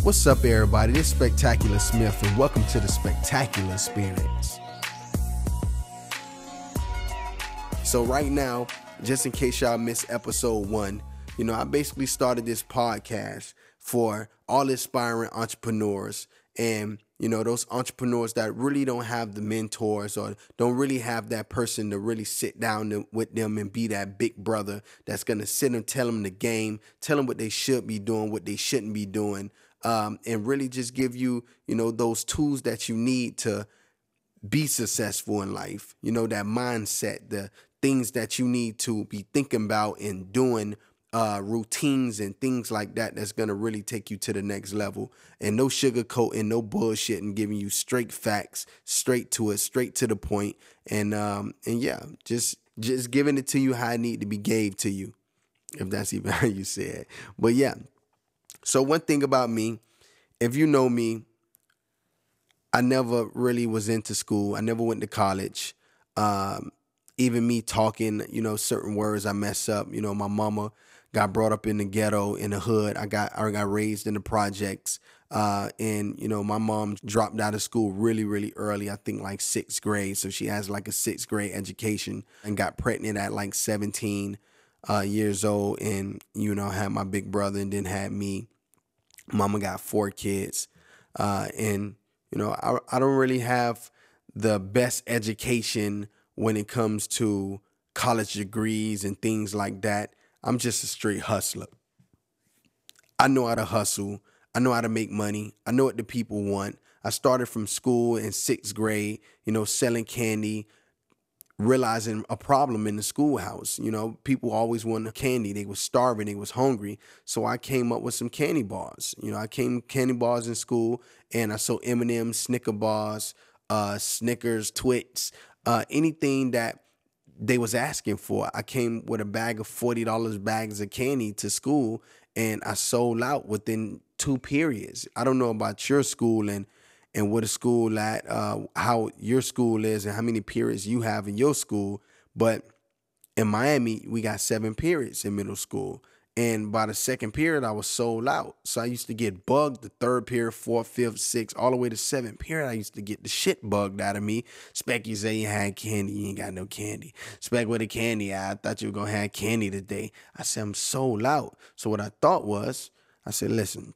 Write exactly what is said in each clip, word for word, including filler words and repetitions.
What's up, everybody? This is Spectacular Smith, and welcome to the Spectacular Experience. So right now, just in case y'all missed episode one, you know, I basically started this podcast for all aspiring entrepreneurs and, you know, those entrepreneurs that really don't have the mentors or don't really have that person to really sit down with them and be that big brother that's going to sit and tell them the game, tell them what they should be doing, what they shouldn't be doing, um, and really just give you, you know, those tools that you need to be successful in life. You know, that mindset, the things that you need to be thinking about and doing, uh, routines and things like that that's going to really take you to the next level. And no sugarcoating, no bullshit, and giving you straight facts, straight to it, straight to the point. And um, and yeah, just just giving it to you how it need to be gave to you, if that's even how you say it. But yeah, so one thing about me, if you know me, I never really was into school. I never went to college. Um, even me talking, you know, certain words I mess up. You know, my mama got brought up in the ghetto, in the hood. I got I got raised in the projects. Uh, and, you know, my mom dropped out of school really, really early. I think like sixth grade. So she has like a sixth grade education and got pregnant at like seventeen uh, years old. And, you know, had my big brother and then had me. Mama got four kids. Uh, and, you know, I, I don't really have the best education when it comes to college degrees and things like that. I'm just a straight hustler. I know how to hustle. I know how to make money. I know what the people want. I started from school in sixth grade, you know, selling candy, realizing a problem in the schoolhouse. You know, people always wanted candy. They were starving. They was hungry. So I came up with some candy bars. You know, I came candy bars in school, and I sold M and M's, Snicker bars, uh, Snickers, Twix, uh, anything that they was asking for. I came with a bag of forty dollars bags of candy to school, and I sold out within two periods. I don't know about your school and and what a school at, uh, how your school is and how many periods you have in your school. But in Miami, we got seven periods in middle school. And by the second period, I was sold out. So I used to get bugged the third period, fourth, fifth, sixth, all the way to seventh period. I used to get the shit bugged out of me. Spec, you say you had candy. You ain't got no candy. Spec, with the candy, I thought you were going to have candy today. I said, I'm sold out. So what I thought was, I said, listen,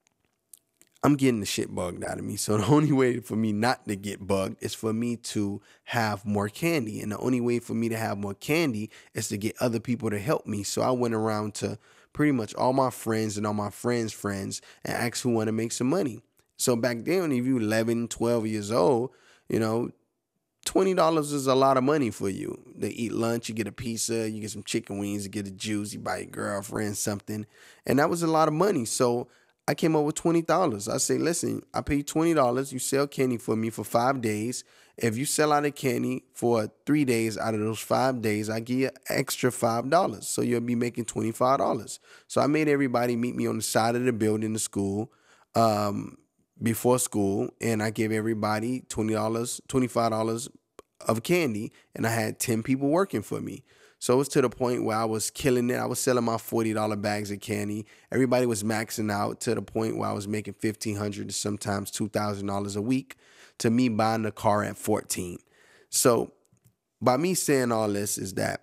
I'm getting the shit bugged out of me. So the only way for me not to get bugged is for me to have more candy. And the only way for me to have more candy is to get other people to help me. So I went around to pretty much all my friends and all my friends' friends and asked who want to make some money. So back then, if you eleven, twelve years old, you know, twenty dollars is a lot of money for you. To eat lunch, you get a pizza, you get some chicken wings, you get a juice, you buy your girlfriend something. And that was a lot of money. So I came up with twenty dollars. I say, listen, I pay you twenty dollars. You sell candy for me for five days. If you sell out of candy for three days out of those five days, I give you extra five dollars. So you'll be making twenty-five dollars. So I made everybody meet me on the side of the building, the school, um, before school. And I gave everybody twenty dollars, twenty-five dollars of candy. And I had ten people working for me. So it was to the point where I was killing it. I was selling my forty dollars bags of candy. Everybody was maxing out to the point where I was making fifteen hundred dollars to sometimes two thousand dollars a week, to me buying a car at fourteen. So by me saying all this is that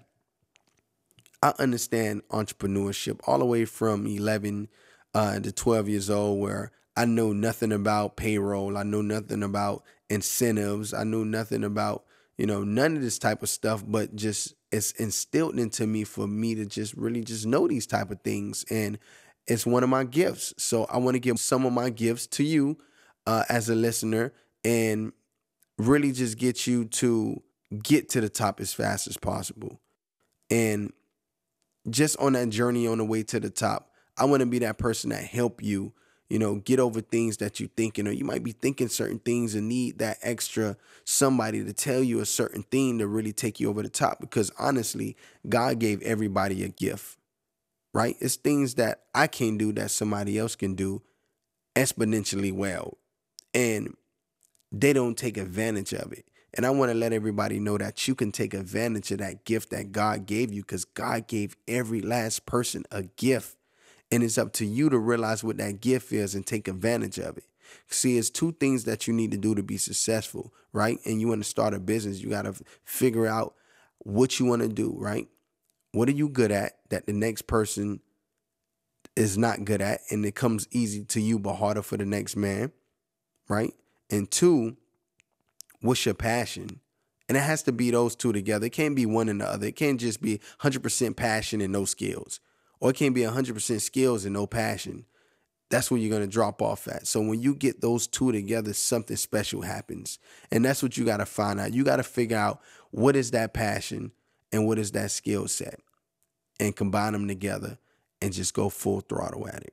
I understand entrepreneurship all the way from eleven uh, to twelve years old, where I know nothing about payroll. I know nothing about incentives. I know nothing about, you know, none of this type of stuff, but just it's instilled into me for me to just really just know these type of things. And it's one of my gifts. So I want to give some of my gifts to you uh, as a listener and really just get you to get to the top as fast as possible. And just on that journey on the way to the top, I want to be that person that help you, you know, get over things that you thinking, or you might be thinking certain things and need that extra somebody to tell you a certain thing to really take you over the top. Because honestly, God gave everybody a gift, right? It's things that I can do that somebody else can do exponentially well. And they don't take advantage of it. And I want to let everybody know that you can take advantage of that gift that God gave you, because God gave every last person a gift. And it's up to you to realize what that gift is and take advantage of it. See, it's two things that you need to do to be successful, right? And you want to start a business, you got to figure out what you want to do, right? What are you good at that the next person is not good at, and it comes easy to you but harder for the next man, right? And two, what's your passion? And it has to be those two together. It can't be one and the other. It can't just be one hundred percent passion and no skills. Or it can't be one hundred percent skills and no passion. That's where you're going to drop off at. So when you get those two together, something special happens. And that's what you got to find out. You got to figure out what is that passion and what is that skill set, and combine them together and just go full throttle at it.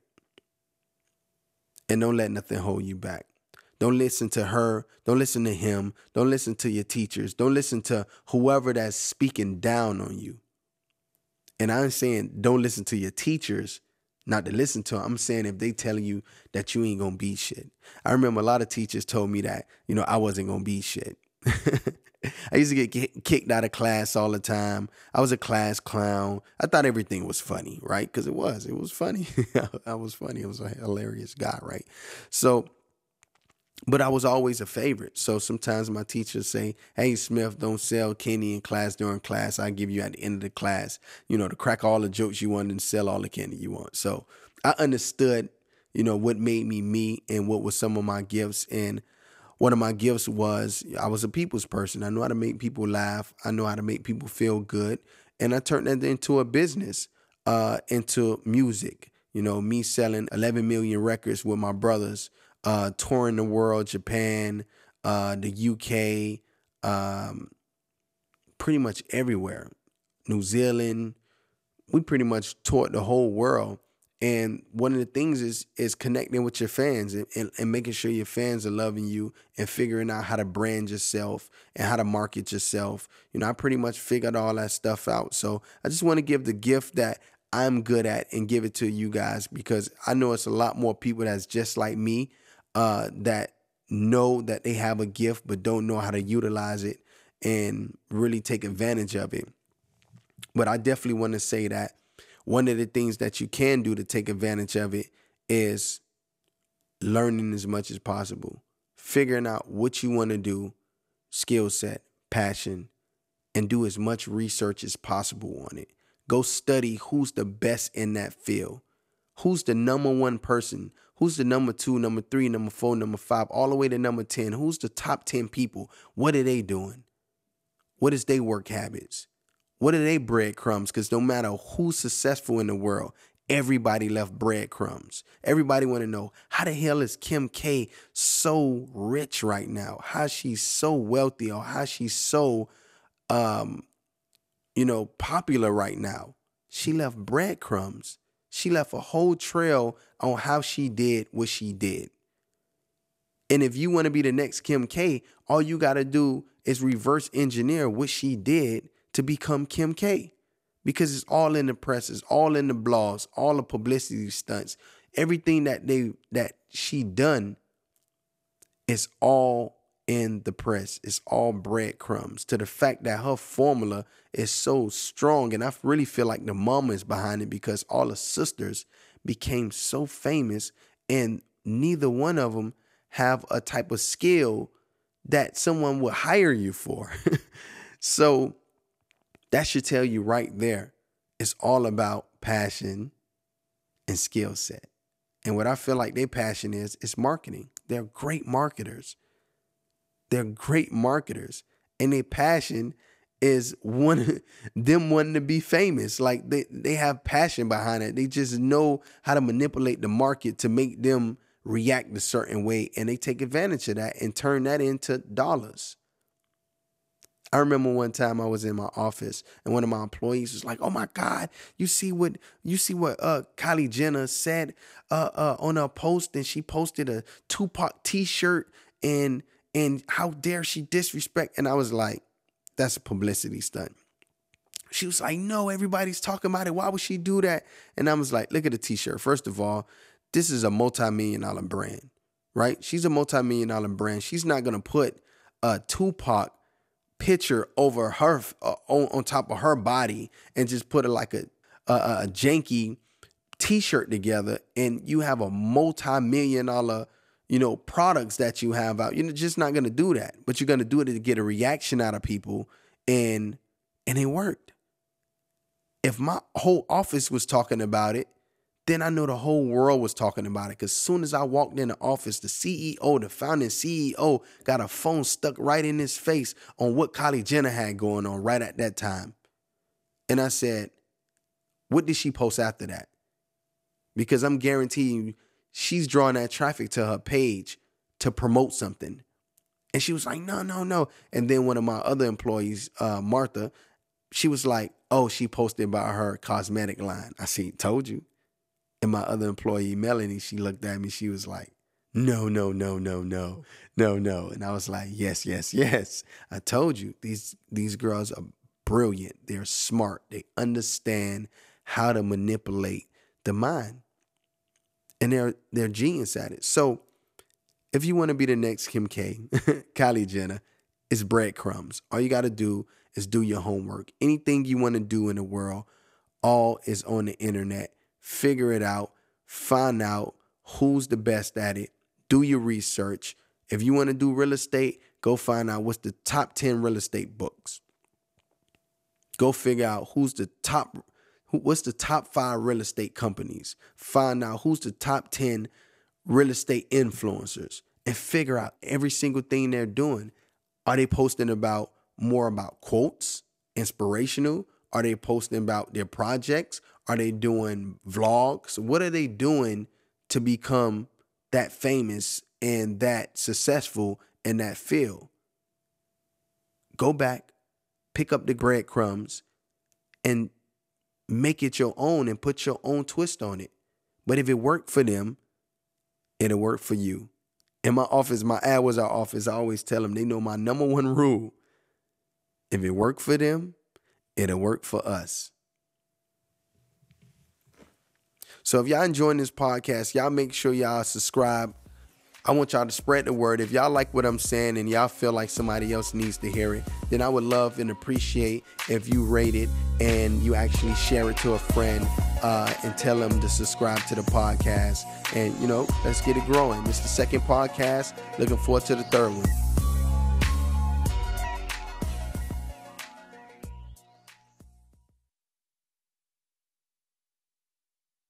And don't let nothing hold you back. Don't listen to her. Don't listen to him. Don't listen to your teachers. Don't listen to whoever that's speaking down on you. And I'm saying don't listen to your teachers, not to listen to them. I'm saying if they telling you that you ain't going to be shit. I remember a lot of teachers told me that, you know, I wasn't going to be shit. I used to get kicked out of class all the time. I was a class clown. I thought everything was funny, right? Because it was. It was funny. I was funny. I was a hilarious guy, right? So, but I was always a favorite. So sometimes my teachers say, hey, Smith, don't sell candy in class during class. I give you at the end of the class, you know, to crack all the jokes you want and sell all the candy you want. So I understood, you know, what made me me and what was some of my gifts. And one of my gifts was I was a people's person. I know how to make people laugh. I know how to make people feel good. And I turned that into a business, uh, into music. You know, me selling eleven million records with my brothers, uh, touring the world, Japan, uh, the U K, um, pretty much everywhere, New Zealand. We pretty much toured the whole world. And one of the things is is connecting with your fans and, and, and making sure your fans are loving you and figuring out how to brand yourself and how to market yourself. You know, I pretty much figured all that stuff out. So I just want to give the gift that I'm good at and give it to you guys, because I know it's a lot more people that's just like me, uh, that know that they have a gift but don't know how to utilize it and really take advantage of it. But I definitely want to say that one of the things that you can do to take advantage of it is learning as much as possible, figuring out what you want to do, skill set, passion, and do as much research as possible on it. Go study who's the best in that field. Who's the number one person? Who's the number two, number three, number four, number five, all the way to number ten? Who's the top ten people? What are they doing? What is their work habits? What are they breadcrumbs? Because no matter who's successful in the world, everybody left breadcrumbs. Everybody want to know, how the hell is Kim K so rich right now? How she's so wealthy, or how she's so, um, you know, popular right now? She left breadcrumbs. She left a whole trail on how she did what she did. And if you want to be the next Kim K, all you got to do is reverse engineer what she did to become Kim K, because it's all in the press, it's all in the blogs, all the publicity stunts, everything that they that she done is all in the press. It's all breadcrumbs, to the fact that her formula is so strong. And I really feel like the mama is behind it, because all the sisters became so famous and neither one of them have a type of skill that someone would hire you for. So that should tell you right there, it's all about passion and skill set. And what I feel like their passion is, is marketing. They're great marketers. They're great marketers. And their passion is one them wanting to be famous. Like they, they have passion behind it. They just know how to manipulate the market to make them react a certain way. And they take advantage of that and turn that into dollars. I remember one time I was in my office and one of my employees was like, "Oh my God, you see what you see what uh, Kylie Jenner said uh, uh, on her post, and she posted a Tupac T-shirt, and and how dare she disrespect?" And I was like, "That's a publicity stunt." She was like, "No, everybody's talking about it. Why would she do that?" And I was like, "Look at the T-shirt. First of all, this is a multi-million dollar brand, right? She's a multi-million dollar brand. She's not gonna put a Tupac picture over her uh, on, on top of her body and just put it like a, a a janky t-shirt together and you have a multi-million dollar, you know, products that you have out. You're just not going to do that, but you're going to do it to get a reaction out of people. And, and it worked. If my whole office was talking about it, then I know the whole world was talking about it. Because as soon as I walked in the office, the C E O, the founding C E O, got a phone stuck right in his face on what Kylie Jenner had going on right at that time. And I said, what did she post after that? Because I'm guaranteeing you, she's drawing that traffic to her page to promote something. And she was like, no, no, no. And then one of my other employees, uh, Martha, she was like, oh, she posted about her cosmetic line. I said, told you. And my other employee, Melanie, she looked at me. She was like, no, no, no, no, no, no, no. And I was like, yes, yes, yes. I told you, these, these girls are brilliant. They're smart. They understand how to manipulate the mind. And they're, they're genius at it. So if you want to be the next Kim K, Kylie Jenner, it's breadcrumbs. All you got to do is do your homework. Anything you want to do in the world, all is on the internet. Figure it out, find out who's the best at it, do your research. If you want to do real estate, go find out what's the top ten real estate books. Go figure out who's the top, who, what's the top five real estate companies. Find out who's the top ten real estate influencers and figure out every single thing they're doing. Are they posting about more about quotes, inspirational? Are they posting about their projects? Are they doing vlogs? What are they doing to become that famous and that successful in that field? Go back, pick up the breadcrumbs, and make it your own and put your own twist on it. But if it worked for them, it'll work for you. In my office, my AdWords Our office, I always tell them, they know my number one rule. If it worked for them, it'll work for us. So if y'all enjoying this podcast, y'all make sure y'all subscribe. I want y'all to spread the word. If y'all like what I'm saying and y'all feel like somebody else needs to hear it, then I would love and appreciate if you rate it and you actually share it to a friend uh, and tell them to subscribe to the podcast. And, you know, let's get it growing. It's the second podcast. Looking forward to the third one.